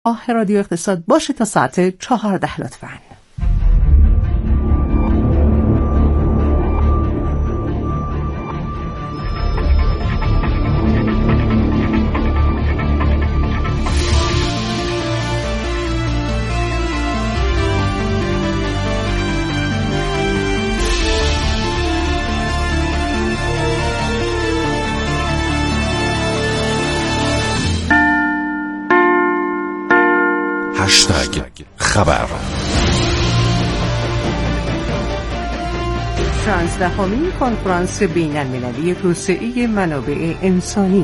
رادیو اقتصاد باشه تا ساعت 14 لطفاً. خبر 16مین کنفرانس بین‌المللی توسعه منابع انسانی.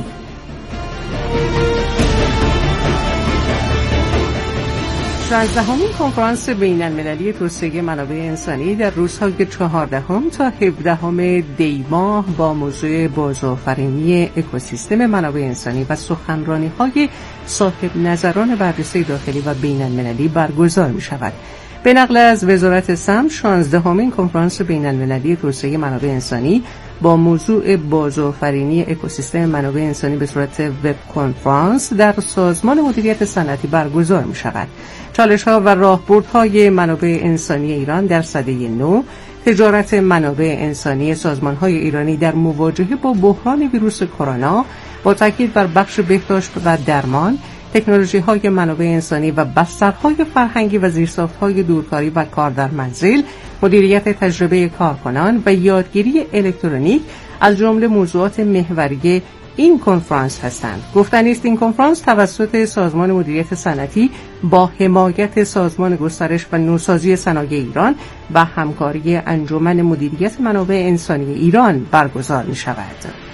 شانزدهمین کنفرانس بین‌المللی توسعه منابع انسانی در روزهای 14 تا 17 دی ماه با موضوع بازآفرینی اکوسیستم منابع انسانی و سخنرانی‌های صاحب نظران بررسی داخلی و بین‌المللی برگزار می‌شود. به نقل از وزارت سمت، 16مین کنفرانس بین‌المللی توسعه منابع انسانی با موضوع بازآفرینی اکوسیستم منابع انسانی به صورت وب کنفرانس در سازمان مدیریت صنعتی برگزار می‌شود. چالش‌ها و راهبردهای منابع انسانی ایران در سده نو، تجارت منابع انسانی سازمان‌های ایرانی در مواجهه با بحران ویروس کرونا با تاکید بر بخش بهداشت و درمان، تکنولوژی‌های منابع انسانی و بسترهای فرهنگی و زیرساخت‌های دورکاری و کار در منزل، مدیریت تجربه کارکنان و یادگیری الکترونیک از جمله موضوعات محوری این کنفرانس هستند. گفتنی است این کنفرانس توسط سازمان مدیریت صنعتی با حمایت سازمان گسترش و نوسازی صنایع ایران و همکاری انجمن مدیریت منابع انسانی ایران برگزار می‌شود.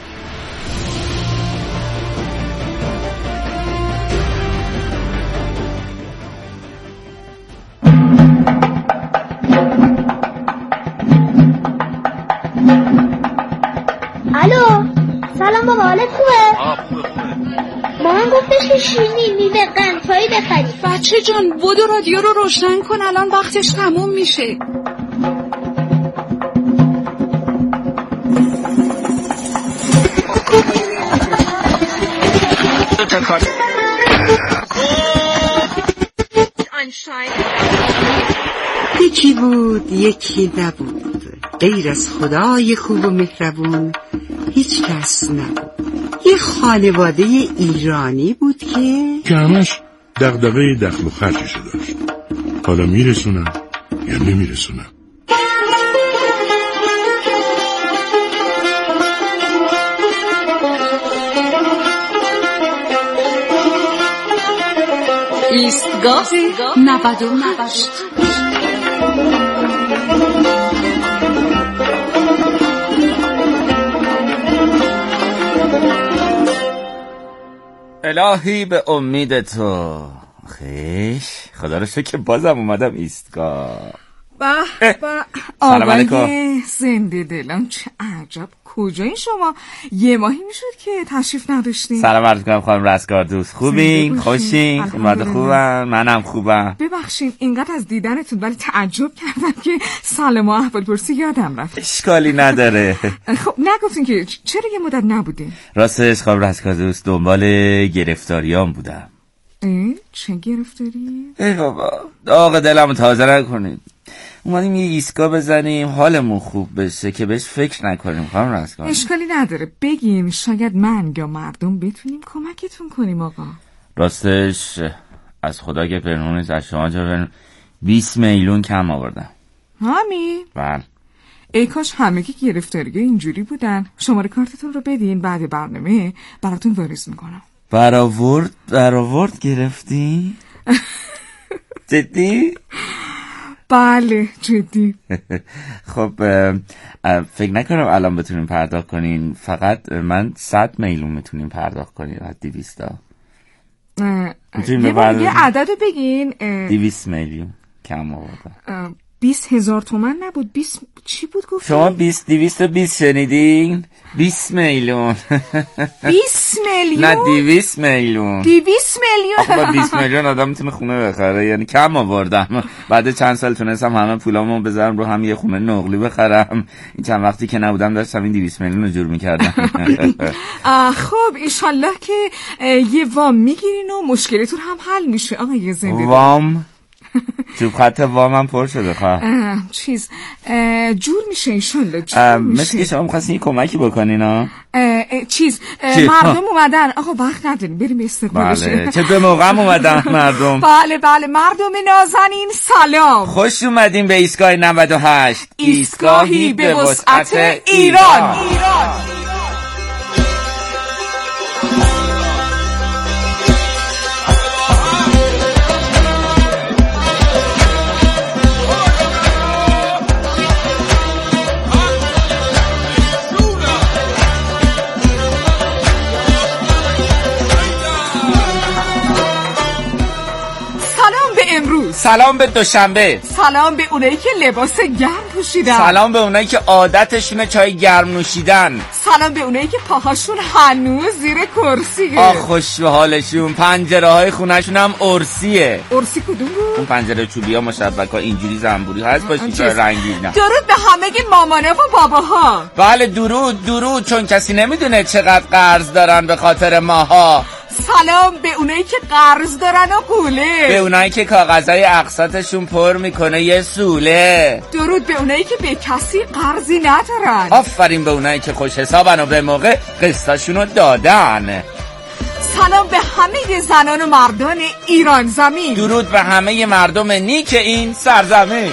الو، سلام بابا، حالت خوبه؟ مامان گفتش که شیرینی میوه قندپایی بخری. بچه جان بدو رادیو رو روشن کن، الان وقتش تموم میشه. یکی بود یکی نبود، غیر از خدای خوب و مهربون هیچ کس نبود. یه خانواده ایرانی بود که همش دغدغه دخل و خرجشو داشت. حالا میرسونم یا نمیرسونم. ایستگاه 98. الهی به امید تو. خیش خدا رو شکر که بازم اومدم ایستگاه. به آقای زنده دلم، چه عجب، کجایی شما؟ یه ماهی میشد که تشریف نداشتین. سلام عرض کنم خانم رستگار دوست، خوبین؟ خوشین؟ اومده خوبم؟ منم خوبم. ببخشین اینقدر از دیدنتون ولی تعجب کردم که سلام و احوال پرسی یادم رفت. اشکالی نداره. خب نگفتین که چرا یه مدت نبودین؟ راستش خانم رستگار دوست دنبال گرفتاریام بودم. چه گرفتاری؟ ای بابا داغ دلمو تازه نکنید. اومدیم یه ایستگاه بزنیم حالمون خوب بشه که بهش فکر نکنیم. خانم رستگار اشکالی نداره بگین، شاید من یا مردم بتونیم کمکتون کنیم آقا. راستش از خدا که پنهونیست، از شما چه 20 میلیون کم آوردم. همین؟ بله. ای کاش همه که گرفتاریه اینجوری بودن. شماره کارتتون رو بدین، بعد برنامه براتون واریز میکنم. برآورد گرفتی؟ جدی؟ بله جدی. خب فکر نکنم الان بتونیم پرداخت کنین، فقط من 100 میلیون میتونیم پرداخت کنین. 200 یه عدد رو بگین. 200 میلیون کم آوردم. 20,000 تومان نبود، 20 چی بود گفت؟ شما 220 شنیدین؟ 20 میلیون 20 میلیون؟ نه 200 میلیون 200 میلیون. آخه با 20 میلیون آدم میتونه خونه بخره، یعنی کم آوردم. بعد چند سال تونستم همه پولامو بذارم رو هم یه خونه نقلی بخرم. این چند وقتی که نبودم داشتم این 200 میلیون رو جور میکردم. خب ایشالله که یه وام میگیرین و مشکلتون هم حل میشه آقای زنده. وام؟ چوب خط وام هم پر شده خواه جور میشه ایشالله، جور میشه. مثل که شما میخواستین یه کمکی بکنین ها؟ مردم اومدن آقا، وقت نداریم بریم استقبالش. بله چه به موقع اومدن مردم. بله مردم نازنین سلام، خوش اومدین به ایستگاه 98، ایستگاهی به وسعت ایران. سلام به دوشنبه، سلام به اونایی که لباس گرم پوشیدن، سلام به اونایی که عادتشونه چای گرم نوشیدن، سلام به اونایی که پاهاشون هنوز زیر کرسیه. آخ خوش به حالشون، پنجره های خونهشون هم ارسیه. ارسی کدوم بود؟ اون پنجره چوبی ها مشبک ها اینجوری زنبوری هست با شیشه رنگی. درود به همه مامانا و باباها. بله درود چون کسی نمیدونه چقدر قرض دارن به خاطر ماها. سلام به اونایی که قرض دارن و قوله، به اونایی که کاغذهای اقساطشون پر میکنه یه سوله. درود به اونایی که به کسی قرضی ندارن. آفرین به اونایی که خوش حسابن و به موقع قسطاشونو دادن. سلام به همه زنان و مردان ایران زمین. درود به همه مردم نیک این سرزمین.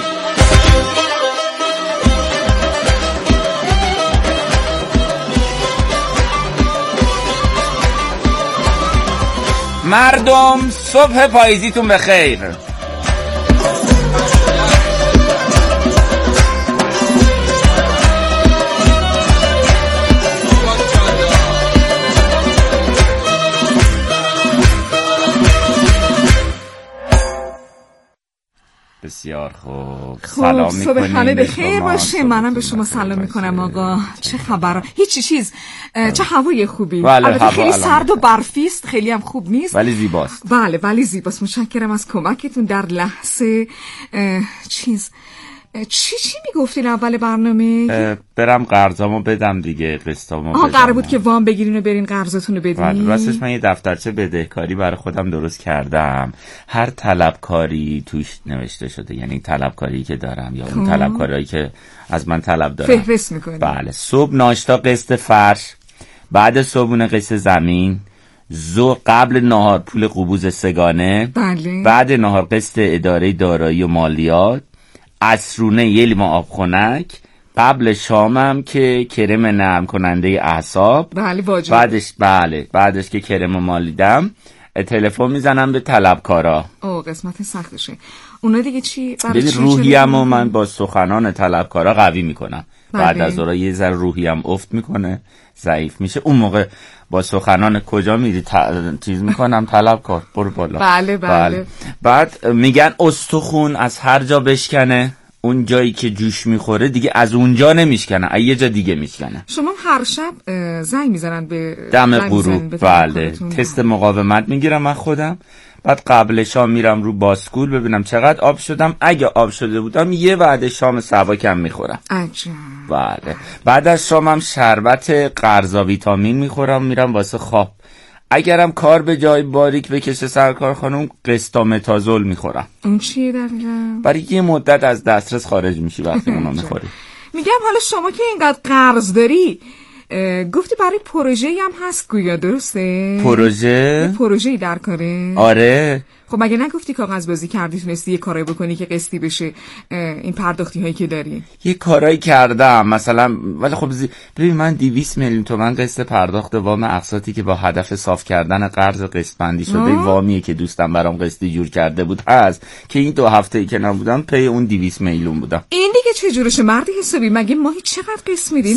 مردم صبح پاییزیتون بخیر. بسیار خوب. سلام میکنیم. صبح بخیر باشه. منم به شما سلام میکنم آقا. چه خبر؟ هیچی چیز. چه هوای خوبی. البته خیلی سرد و برفی است، خیلی هم خوب نیست ولی زیباست. بله ولی زیباست. متشکرم از کمکتون در لحظه. چی میگفتین اول برنامه؟ برم قرضامو بدم دیگه، قسطامو بدم. قرار بود که وام بگیرین و برین قرضتون رو بدین. راستش من یه دفترچه بدهکاری برای خودم درست کردم. هر طلبکاری توش نوشته شده، یعنی طلبکاری که دارم یا اون طلبکاری که از من طلب دارم فهرست میکنی. بله. صبح ناشتا قسط فرش، بعد صبحونه قسط زمین، قبل نهار پول قبوز سگانه، بله. بعد نهار قسط اداره دارایی و مالیات، عصرونه یه لیوان آب خنک، قبل شامم که کرم نرم کننده اعصاب. بله واجب. بعدش که کرم مالیدم تلفن میزنم به طلبکارا. قسمت سختشه. اونا دیگه چی؟ روحیه‌مو من با سخنان طلبکارا قوی میکنم. بله. بعد از اون یه ذره روحیم افت میکنه، ضعیف میشه. اون موقع با سخنان کجا میری چیز میکنم طلبکار برو بالا. بله. بعد میگن استخون از هر جا بشکنه، اون جایی که جوش میخوره دیگه از اونجا نمیشکنه، یه جا دیگه میشکنه. شما هر شب زنگ میزنن به دم غروب؟ بله. تست مقاومت میگیرم من خودم. بعد قبل شام میرم رو باسکول ببینم چقدر آب شدم. اگه آب شده بودم یه وعده شام سبکم میخورم. عجب. بله. بعد از شامم شربت قرضا ویتامین میخورم، میرم واسه خواب. اگرم کار به جای باریک بکشه سرکار خانم قسطامتازول میخورم. اون چیه دقیقا؟ برای یه مدت از دسترس خارج میشی وقتی اونا میخوری. میگم حالا شما که اینقدر قرض داری، گفتی برای پروژه هم هست گویا، درسته؟ پروژه‌ای در کاره؟ آره. خب مگه نگفتی کاغذ بازی کردی تونستی یه کاری بکنی که قسطی بشه این پرداختی هایی که داری؟ یه کارایی کردم مثلا، ولی خب ببین من 200 میلیون تومان قسط پرداخت وام اقساطی که با هدف صاف کردن قرض قسط بندی شده وامیه که دوستم برام قسطی جور کرده بود هست که این 2 هفته‌ای که نبودم پی اون 200 میلیون بودم. این دیگه چه جورشه مردی حسابی؟ مگه ماهی چقدر قسط میدین؟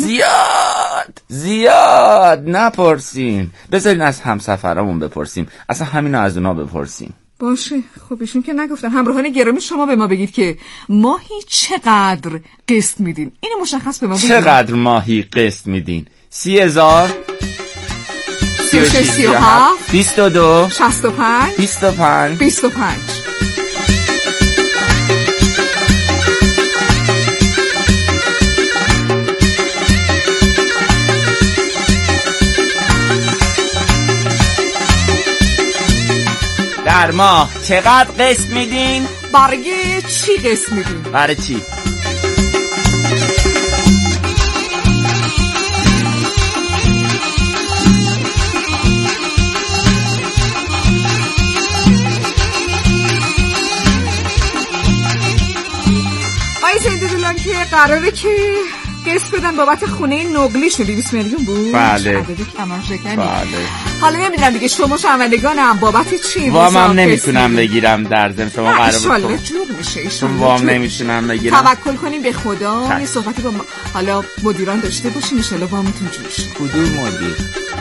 زیاد نپرسین. بذارین از همسفرامون بپرسیم، اصلا همینو از اونا بپرسیم. باشه. خب ایشون که نگفتن. همراهان گرامی شما به ما بگید که ماهی چقدر قسط میدین؟ اینو مشخص به ما بگید. چقدر ماهی قسط میدین؟ 30,000 36 37 22 65 25 25. در ماه چقدر قسط میدین؟ برای چی قسط میدین؟ برای چی؟ آی زنده دلان که قراره که قسط بدن بابت خونه نقلیشون 200 میلیون بود. بله. عدد کمان شکنی. بله. حالا نمیدونم دیگه شما شنوندگانم بابت چی وام هم نمیتونم بگیرم در ضمن شما قراره انشالله جور میشه. چون وام نمیتونم بگیرم. توکل کنیم به خدا. یه صحبتی با حالا مدیران داشته باشین انشالله وامتون جور شه. کدوم مدیر؟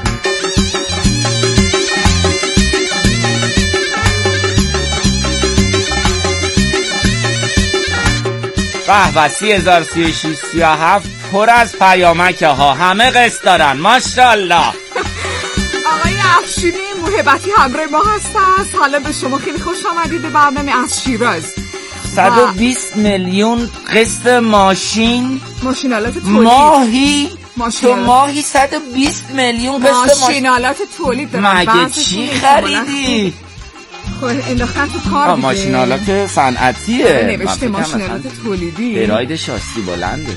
به 30,000 36 37 پر از پیامکه ها، همه قسط دارن ماشاءالله. آقای افشینی محبتی همراه ما هست. حالا به شما خیلی خوش آمدید به برنامه از شیراز. 120 میلیون قسط ماشینالات تولید ماهی. تو ماهی 120 میلیون قسط ماشینالات تولید دارن. مگه چی خریدی؟ خب انداختن تو کار دیگه. ماشینالات صنعتیه. نوشته ماشینالات تولیدی. براید شاسی بلنده.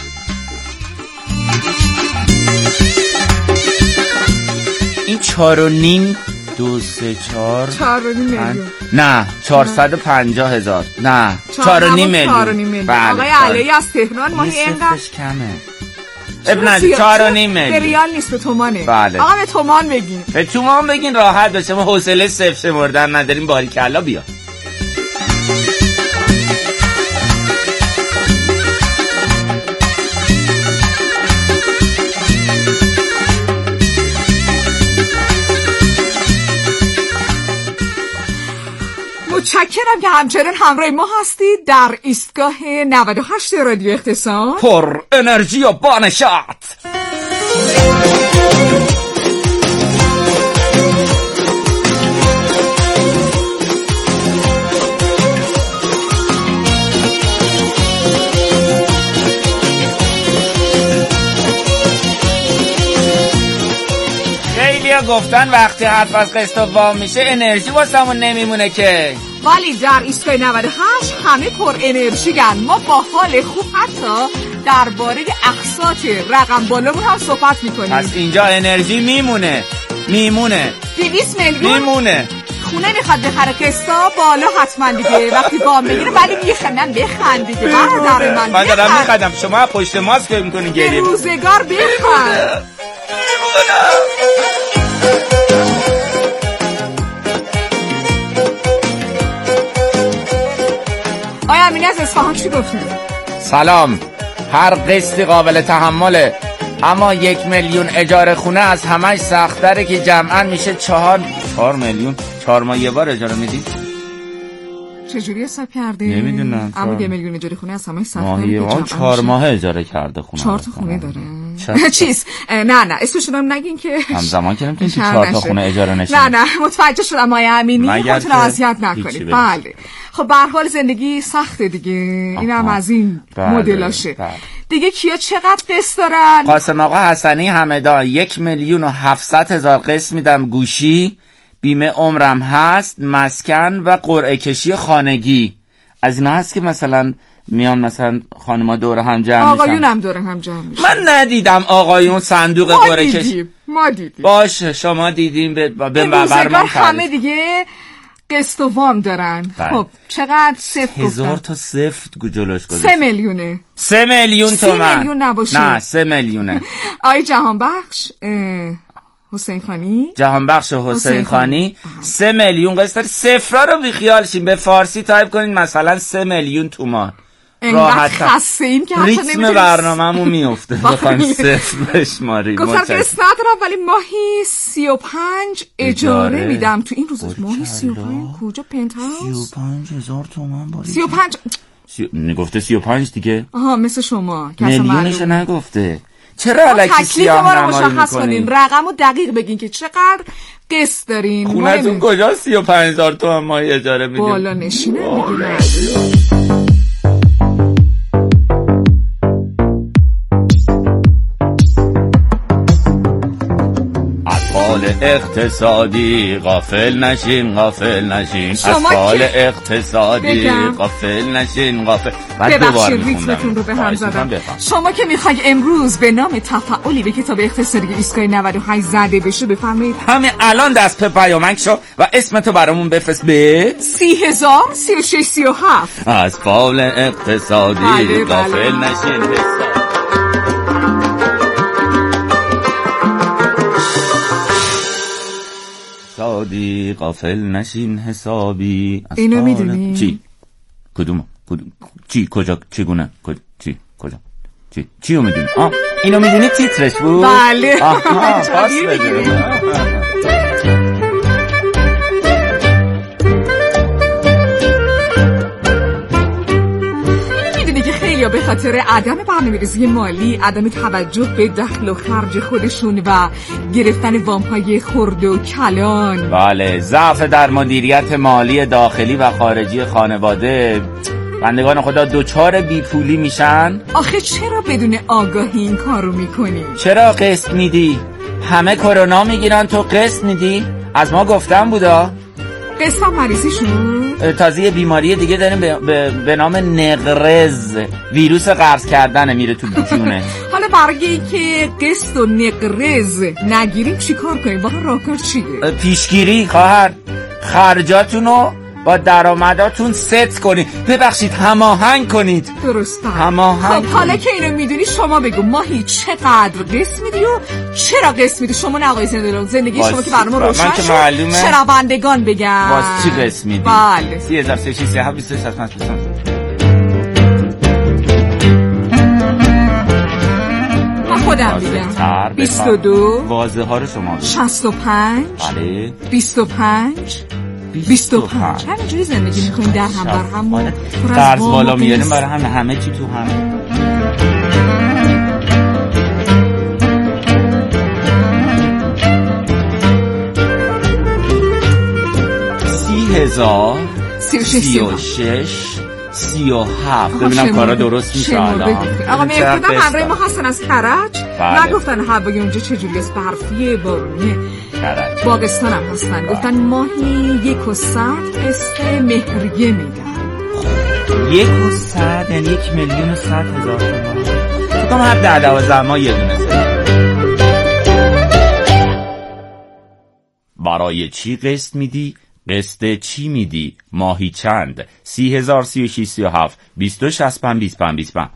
این 4.5 2 3 4 4.5 میلیون. نه 450,000. نه 4.5 میلیون. آقای علی از تهران ماهی اینقدر کمه. ابن 4.5 میلیون. به ریال نیست به تومانه. بله. آقا به تومان بگین. به تومان بگین راحت بشه. ما حوصله صفر شمردن نداریم. باریکلا بیا. متشکرم که همچنان همراه ما هستید در ایستگاه 98 رادیو اقتصاد. پر انرژی و بانشات. خیلیا گفتن وقتی حرف از قسط و وام میشه انرژی واسمون نمیمونه که. ولی در ایستگاه 98 همه پر انرژی‌ان. ما با حال خوب حتی درباره اقساط رقم بالامون هم صحبت میکنیم. پس اینجا انرژی میمونه 200 میلیون میمونه. خونه میخواد بخره قسطا بالا حتما دیگه. وقتی وام بگیره ولی میخندن بخند دیگه. برادر من دارم میخندم شما پشت ماسک میکنین گریه. به روزگار بخند. آیا امینی از اصفهان چی گفتن؟ سلام. هر قسطی قابل تحمله، اما 1 میلیون اجاره خونه از همش سخت‌تره که جمعاً میشه 4 میلیون. 4 ماه یه بار اجاره میدی؟ چجوری حساب کردی؟ نمیدونم. اما 1 میلیون اجاره خونه از همش سخت‌تره. ماهی اون 4 ماه اجاره کرده خونه. 4 تا خونه داره. چیز نه اسمش رو نگین که همزمان که نمیتونی 4 تا خونه اجاره نشه. نه متوجه شدم آقای امینی. خودتون اذیت نکنید. بله. خب به هر حال زندگی سخته دیگه. اینم از این مدلاشه. دیگه کیا چقدر قسط دارن؟ قاسم آقا حسنی همدان 1,700,000 قسط میدم گوشی، بیمه عمرم هست، مسکن و قرعه کشی خانگی. از اینا هست که مثلا میان مثلا خانم‌ها دور هم جمع میشن. آقایون هم دور هم جمع میشن. من ندیدم آقایون صندوق قرعه کشی. ما دیدیم. باشه شما دیدیم به روزگار همه دیگه قسط و وام دارن. خب چقدر صفر 1000 تا صفر جلوش گذاشت. 3 میلیونه. 3 میلیون تومان. 3 میلیون نباشه. نه 3 میلیونه. آی جهانبخش حسین خانی. جهانبخش حسین خانی 3 میلیون قسط. صفرا رو بی خیال شین، به فارسی تایپ کنین مثلا 3 میلیون تومان. راحت خسته ایم که ریتم برنامه‌مون میفته بخوایم صفر بشماریم. گفتم که قسط ندارم ولی ماهی 35 اجاره میدم. تو این روزا ماهی 35 کجا پنتهاوس 35,000 تومان باری 35 نگفته 35 دیگه. آها مثل شما میلیونش نگفته. چرا الکی سیاه نمایی میکنین؟ رقمو دقیق بگین که چقدر قسط دارین. خونتون کجا 35,000 تومان ماهی اجاره میدین؟ بالا نشینه میگین. اقتصادی غافل نشین اصفال اقتصادی غافل نشین ببخشید ریتمتون رو به هم زدم. شما که میخوای امروز به نام تفاعلی به کتاب اقتصادی ایستگاه 98 زده بشه بفرمایید همین الان دست به پیامک شو و اسمتو برامون بفرست به 30,03637 اصفال اقتصادی غافل نشین اقتصادی غافل نشین حسابی. اینو میدونی؟ چی؟ کدوم؟ چی؟ کجا؟ چگونه؟ چی؟ کجا؟ چی رو میدونی؟ اینو میدونی تیترش بود؟ بله. پاس بده. یا به خاطر عدم برنامه‌ریزی مالی، عدم توجه به دخل و خرج خودشون و گرفتن وام‌های خرد و کلان، بله، ضعف در مدیریت مالی داخلی و خارجی خانواده، بندگان خدا دوچار بیپولی میشن. آخه چرا بدون آگاهی این کارو میکنی؟ چرا قسط میدی؟ همه کرونا میگیرن تو قسط میدی؟ از ما گفتم بودا قسط هم مریضیشون؟ تازه یه بیماری دیگه داریم به نام نقرز، ویروس قرض کردنه میره تو جونه. حالا برای که قسط و نقرز نگیریم چی کار کنیم؟ واقعا راهکار چیه؟ پیشگیری خواهر، خرجاتونو با درآمداتون ست کنید. ببخشید هماهنگ کنید. درسته. هماهنگ. خب حالا که اینو میدونی شما بگو ماهی چقدر قسط میدی و چرا قسط میدی؟ شما نه آقای زندگی شما که برنامه روشن شد. شنوندگان بگم باز چی قسط میدی؟ بله 30,036 خودم بگم 22 واضح ها رو شما 65 بله 25 همینجوری زندگی میکنیم در هم بر هم و قرض بالا میاریم برای همه چی تو هم. $30,000 36 37 ببینم کارا درست میشه الان. آقا مهرداد همراه ما هستن از کرج. نگفتن هوای اونجا چجوری است؟ برفیه بارونیه؟ کرج باغستان هم هستن. گفتن ماهی 100 قسط مهریه میدن. 100 یعنی 1,100,000 تومان. فکرم هر 10-12 ماه یه دونه برای چی قسط میدی؟ قسط چی میدی؟ ماهی چند؟ 30,036 37 22 65 25 25.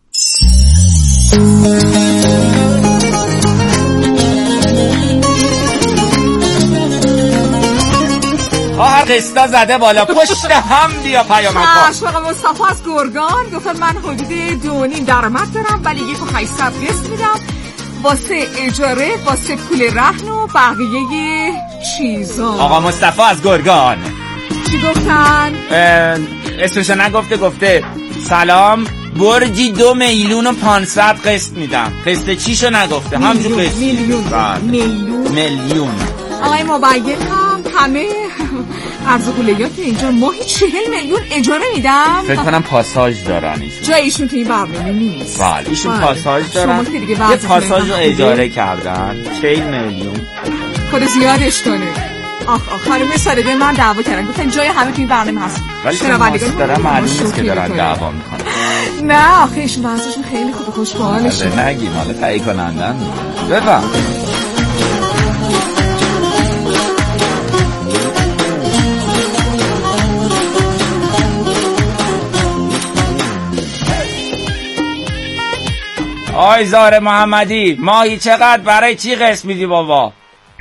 خواهر قسطا زده بالا پشت هم بیا پیامک‌ها. آقا مصطفی از گرگان گفتن من حدود 2.5 درآمد دارم ولی 1,800 قسط میدم واسه اجاره، واسه پول رهن و بقیه چیزا. آقا مصطفی از گرگان چی گفتن؟ اسمشو نگفته، گفته سلام برجی 2,500,000 قسط میدم. قسط چیشو نگفته، همجور قسط میلیون. آقای مبین هم همه قرض و قولیات اینجا ماهی 40,000,000 اجاره میدم. فکر کنم پاساژ دارن ایشون. جای ایشون تو این برنامه نیست. بله ایشون پاساژ دارن. یه پاساژ رو اجاره کردن 40,000,000. خود زیادش کنه. خانم ساده من دعوا کردن گفتن جای همه تو این برنامه هست. ولی شنوندگان دارن معلوم نیست که دارن دعوا میکنن. نه آخه ایشون واسهشون خیلی خوب خوشحالشه. نگیم حالا تایید کنندن. بفهم. آی زهره محمدی ماهی چقدر برای چی قسط میدی بابا؟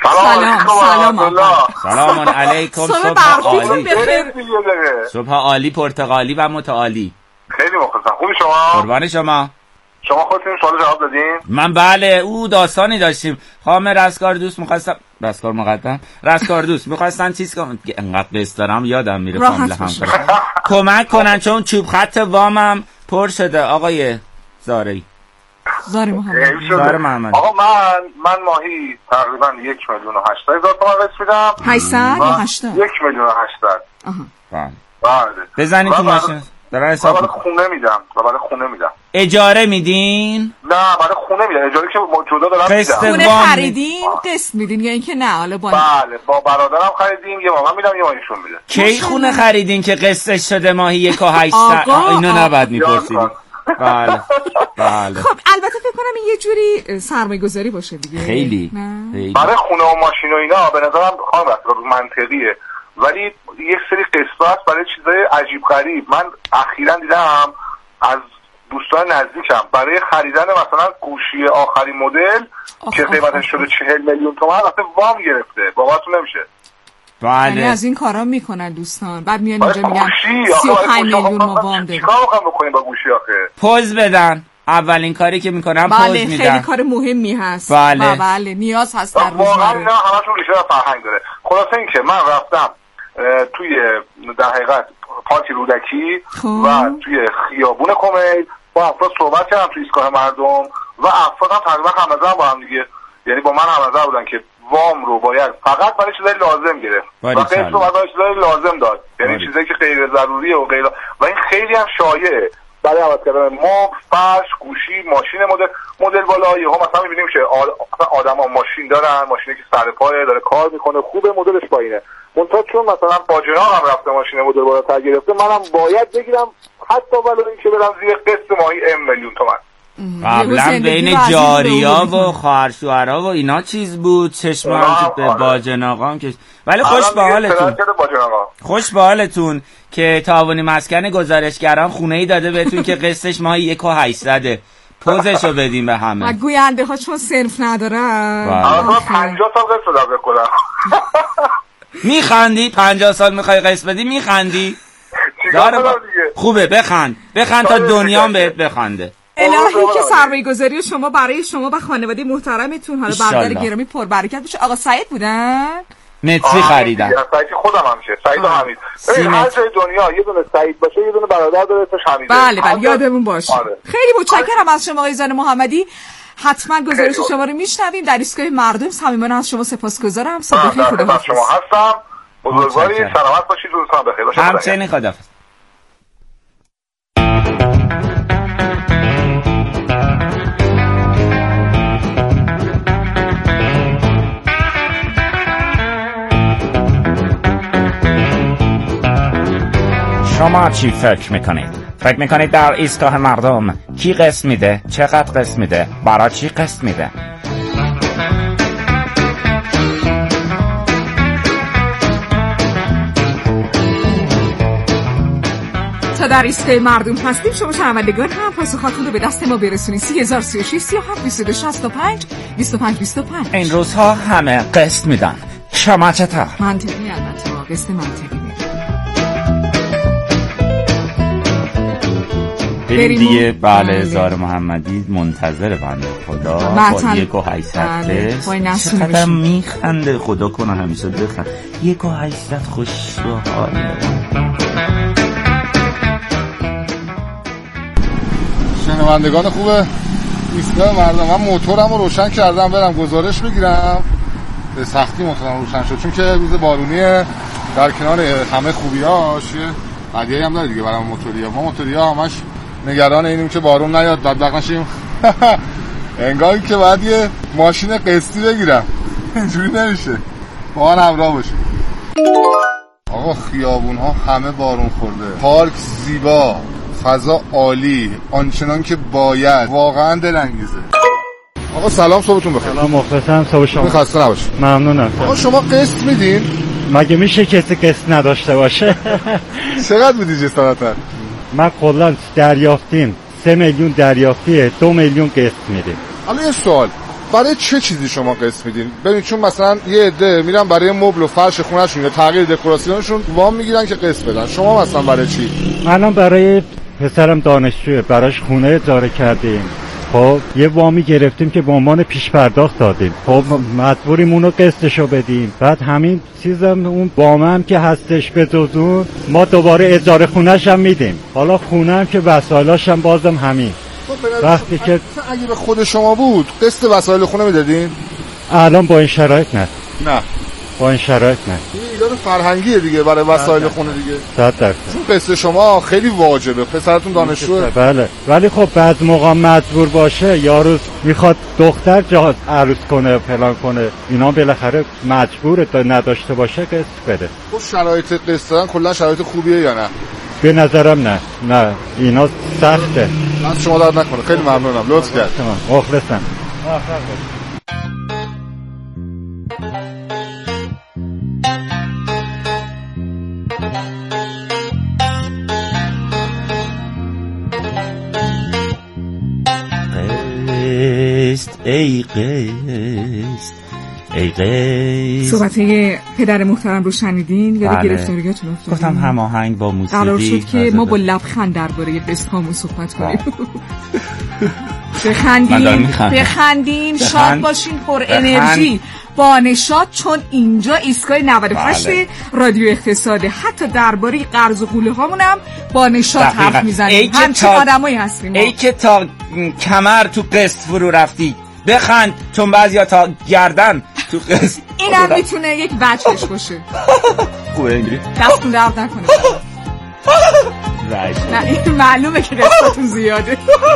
سلام علیکم. صبح عالی، صبح عالی پرتقالی و متعالی. خیلی مخلصم. خوبی شما؟ قربان شما. شما خودتون سوال جواب دادین؟ من بله، او داستانی داشتیم. خانم رستگار دوست می‌خواستم رستگار مقدم رستگار دوست می‌خواستن چیز کنم که انقدر قصد دارم یادم میره کاملا هم کمک کنن چون چوب خط وامم پر شده. آقای زاری محمد. آقا من ماهی تقریبا 1,800,000 تومان قسط میدم. 800 یا 80؟ 1,800,000. آها. بله. بزنید تو ماشین. برای حساب خونه میدم. اجاره میدین؟ نه برای خونه میدم. اجاره که جدا دارم میدم. خونه خریدین قسط میدین یا اینکه نه؟ حالا بله با برادرم خریدیم، یه ما میدم یه ما ایشون میده. کی خونه خریدین که قسطش شده ماهی 1,800؟ اینو نباید میپرسیدین. بله. خب البته فکر کنم این یه جوری سرمایه‌گذاری باشه دیگه. خیلی. برای خونه و ماشین و اینا به نظرم منطقیه، ولی یک سری قسط برای چیزای عجیب غریب. من اخیراً دیدم از دوستان نزدیکم برای خریدن مثلا گوشی آخرین مدل که قیمتش شده 40 میلیون تومان وقتی وام گرفته. باورتون نمیشه. بله. یعنی از این کارا میکنن دوستان. بعد میان اینجا میگن 35 میلیون ما وام داریم. چیکار بکنیم با گوشی آخه؟ پوز بدن. اولین کاری که میکنن پوز میدن. خیلی کار مهمی هست. بله نیاز هست در روزمره. واقعا اینا همشون ریشه در فرهنگ داره. خلاصه این که من رفتم توی در حقیقت پارک رودکی و توی خیابون کمیل با افراد صحبت کردم توی ایستگاه مردم و افراد هم تقریبا هم‌نظر با هم دیگه، یعنی با من هم‌نظر بودن که وام رو باید فقط برای چیزای لازم گرفت و قسط رو برای چیزای لازم داد، یعنی چیزایی که غیر ضروریه و غیر، و این خیلی هم شایعه برای عوض کردن مبل، فرش، گوشی، ماشین مدل بالا. یهو مثلا می‌بینیم که آدما ماشین دارن، ماشینی که سر پای داره کار میکنه، خوبه مدلش پایینه، منتها چون مثلا با جناح هم رفته ماشین مدل بالاتر گرفته، منم باید بگیرم حتی ولو اینکه برم زیر قسط ماهی 1 میلیون تومان. قبلا بین جاریا و خواهر شوهرها و اینا چیز بود، چشمم به باجناقام که ولی خوش به حالتون. خوش به حالتون که تعاونی مسکن گزارشگران خونه‌ای داده بهتون که قسطش ماهی 1,800. پوزشو بدیم به همه. گوینده ها چون صرف ندارن. من 50 سال قسط دادم بکنم. میخندی 50 سال میخوای قسط بدی میخندی؟ خوبه بخند تا دنیام بهت بخنده. الهی که سرمایه‌گذاری شما برای شما و خانواده محترمتون حالا برادر گرامی پربرکت بشه. آقا سعید بودن؟ متری خریدن. سعید خودم هم میشه. سعید و حمید. هر جای دنیا یه دونه سعید باشه یه دونه برادر داره اسمش حمیده. بله یادمون باشه. خیلی متشکرم از شما آقای زن محمدی. حتما گزارش شما رو میشنویم. در ایستگاه مردم صمیمانه از شما سپاسگزارم. صبح بخیر. خداحافظ. شما هستم. بزرگواری سلامت باشید. روزتون بخیر باشه. همچنین خداحافظ. شما چی فکر میکنید؟ فکر میکنید در ایستگاه مردم کی قسط میده؟ چقدر قسط میده؟ برای چی قسط میده؟ تا در ایستگاه مردم هستیم شما شنوندگان هم پاسخاتون رو به دست ما برسونید. 3036 37 22 65 25 25. این روزها همه قسط میدن. شما چطور؟ منطقی البته قسط منطقی بریم دیگه. بله زار محمدی منتظر بنده خدا با 1,800 چقدر میخنده. خدا کنه همیشه بخند. 1,800 خوش به حاله. شنوندگان خوبه ایستگاه مردم، من موتورم رو روشن کردم برم گزارش بگیرم. به سختی موتورم روشن شد چون که روز بارونیه. در کنار همه خوبیاش هدیه‌ای هم داره دیگه برای موتوریا. ما موتوریا همش نگران اینیم که بارون نیاد بدبخت نشیم. انگاری که باید یه ماشین قسطی بگیرم. اینجوری نمیشه. با من همراه باشیم. آقا خیابون ها همه بارون خورده، پارک زیبا، فضا عالی، آنچنان که باید. واقعا دلانگیزه. آقا سلام، صبحتون بخیر. سلام، مخلصم. صبح شما خسته نباشید. ممنونم. آقا شما قسط میدین؟ مگه میشه کسی قسط نداشته باشه؟ چقدر میدی جسارتا؟ من کلا دریافتیم 3 میلیون دریافتیه، 2 میلیون قسط میدیم. حالا یه سوال، برای چه چیزی شما قسط میدین؟ ببین چون مثلا یه عده میرن برای مبل و فرش خونه‌شون یا تغییر دکوراسیونشون وام میگیرن که قسط بدن. شما مثلا برای چی؟ الان برای پسرم دانشجوه، براش خونه اجاره کردیم. خب یه وامی گرفتیم که به عنوان پیش پرداخت دادیم. خب مجبوریم اونو قسطشو بدیم. بعد همین چیزم اون وام هم که هستش به جزون ما دوباره اجاره خونه‌ش هم میدیم. حالا خونه هم که وسایلاش هم بازم همین. وقتی که اگه به خود شما بود قسط وسایل خونه میدادین؟ الان با این شرایط نه. با این شرایط نه. این ایراد فرهنگیه دیگه برای وسایل خونه دیگه. 100%. چون قسط شما خیلی واجبه. پسرتون دانشجوه. بله. ولی خب بعض موقع مجبور باشه یارو میخواد دختر جهاز عروس کنه فلان کنه، اینا بالاخره مجبوره تا نداشته باشه قسط بده. خب شرایط قسط دادن کلا شرایط خوبیه یا نه؟ به نظرم نه اینا سخته. از شما درد نکنه. خیلی ممنونم. لطف کرد. مخلصم. ای قسط ای قسط. صحبت پدر محترم رو شنیدین؟ یا بله. گرفتاریاتون افتادین؟ گفتم هماهنگ با موسیقی. قرار شد که ما با لبخند درباره قسط هامون صحبت کنیم. بخندین شاد باشین، پر انرژی با نشاط، چون اینجا ایستگاه 98 رادیو اقتصاد. حتی درباره قرض و قوله هامون هم با نشاط حرف میزنیم. همچین آدمایی هستیم. ای که تا کمر تو قسط فرو رفتی بخند، چون بعضیا تا گردن تو قسط. این هم میتونه یک بچهش باشه. خوبه اینجوری دستون درد نکنه. نه این معلومه که قسطتون زیاده.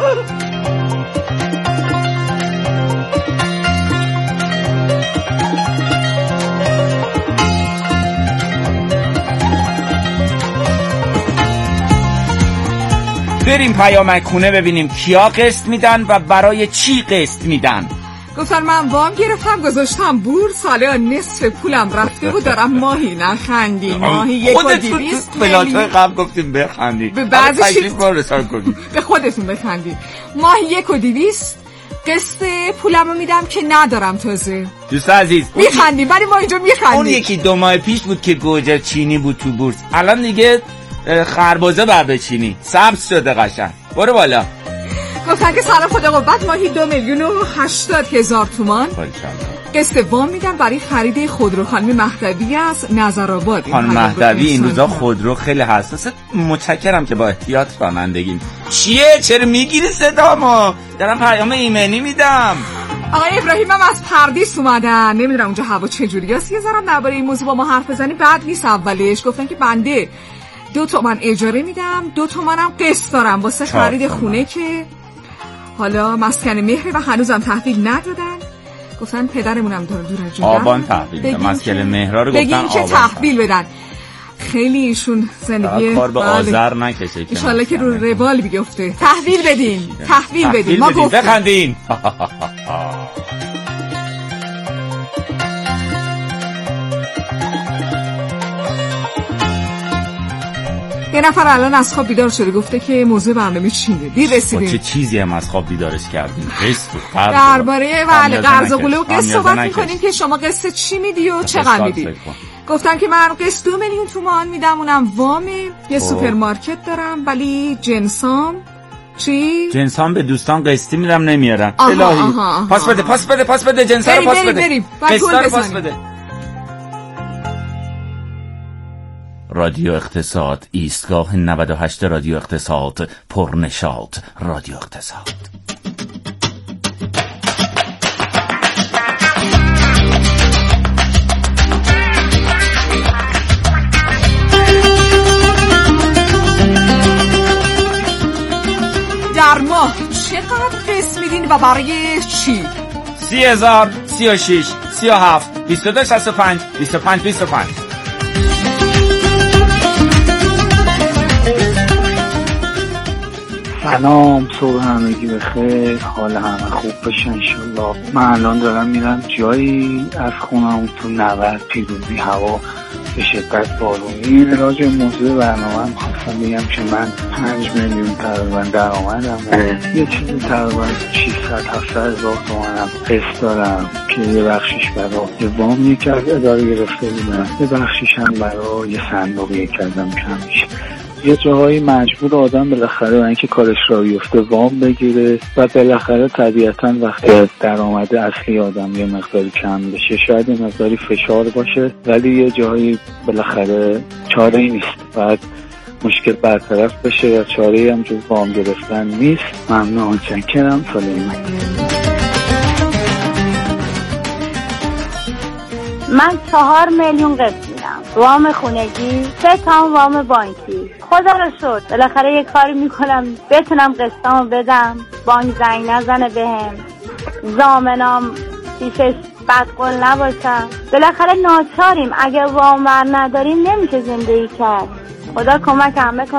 بریم پیامک خونه ببینیم کیا قسط میدن و برای چی قسط میدن. گفتن من وام گرفتم گذاشتم بورس، حالا نصف پولم رفته بود دارم ماهی نخندی. ماهی 1.200 پلاتای قبل گفتیم بخندید، به بعضیش به خودتون بخندید. ماهی 1.200 قسط پولمو میدم که ندارم تازه. دوست عزیز میخندیم ولی ما اینجا میخندیم. اون یکی 2 ماه پیش بود که گوجه چینی بود تو بورس، الان دیگه خربزه بر چینی سبز شده قشنگ. برو بالا. گفتن که سلام خدا قوت، ماهی 2,080,000 تومان قسط وام میدم برای خرید خودرو. خانم مهدوی از نظرآباد. خانم مهدوی این روزا خودرو خیلی حساسه. متشکرم که با احتیاط رانندگی. چیه چرا میگیری صدامو؟ دارم پیام ایمنی میدم. آقای ابراهیم هم از پردیس اومدن، نمیدونم اونجا هوا چجوریه. یه ذره درباره این موضوع با ما حرف بزنیم. بعد نیست اولش گفتن که بنده 2 تومن اجاره میدم، 2 تومنم قسط دارم واسه خرید خونه که حالا مسکن مهر و هنوزم تحویل ندادن. گفتن پدرمونم داره دور از جون. آبان تحویل مسکن مهرها رو گفتن بگین که تحویل بدن. خیلی ایشون زندگی کار به آذر نکشه ان شاء الله که رو روال بیفته. تحویل بدین، تحویل بدین. ما گفتیم بخندین. یه نفر الان از خواب بیدار شده گفته که موضوع برنامه چیه. دیر رسیدیم. چه چیزی هم از خواب بیدارش کردیم؟ قسط درباره قرض و قوله و قسط صحبت می‌کنیم که شما قسط چی میدی و چقدر میدی. گفتم که من قسط 2 میلیون تومان میدم، اونم وامه. یه سوپرمارکت دارم ولی جنسام چی؟ جنسام به دوستان قسطی میدم نمیارن. الهی پاس بده جنسا رو پاس بده. قسطا رو پاس بده. رادیو اقتصاد، ایستگاه 98 رادیو اقتصاد، پرنشاط رادیو اقتصاد. در ماه چقدر قسط میدین و برای چی؟ 30,000 36 37 22 65 25. سلام، صبح همگی بخیر، حال همه خوب باشه انشالله. من الان دارم میرم جایی از خونم تو 90 پیروزی هوا به شدت بارونی. راجع موضوع برنامه هم خواستم بگم که من 5 میلیون تقریبا درآمدم و یه چیزی تقریبا 600-700 هزار تومنم قسط دارم که یه بخشیش برای وام یکی از اداره گرفته بودم، یه بخشیش هم برای یه صندوق یکی ازم کم میشه. یه جاهایی مجبور آدم بالاخره برای اینکه کارش را بیفته وام بگیره و بالاخره طبیعتا وقتی درآمد اصلی آدم یه مقداری کم بشه شاید یه مقداری فشار باشه، ولی یه جایی بالاخره چاره ای نیست، بعد مشکل برطرف بشه یا چاره ای هم جز وام گرفتن نیست. ممنون، متشکرم. سلیمان. من 4 میلیون قسط میدم، وام خونگی، 3 تا وام بانکی. خدا رو شد بالاخره یه کاری میکنم بتونم قسطامو بدم، بانک زنگ نزنه بهم، ضامنام پیشش بدقول نباشم. بالاخره ناچاریم، اگه وام بر نداریم نمیشه زندگی کرد. خدا کمک همه کنه.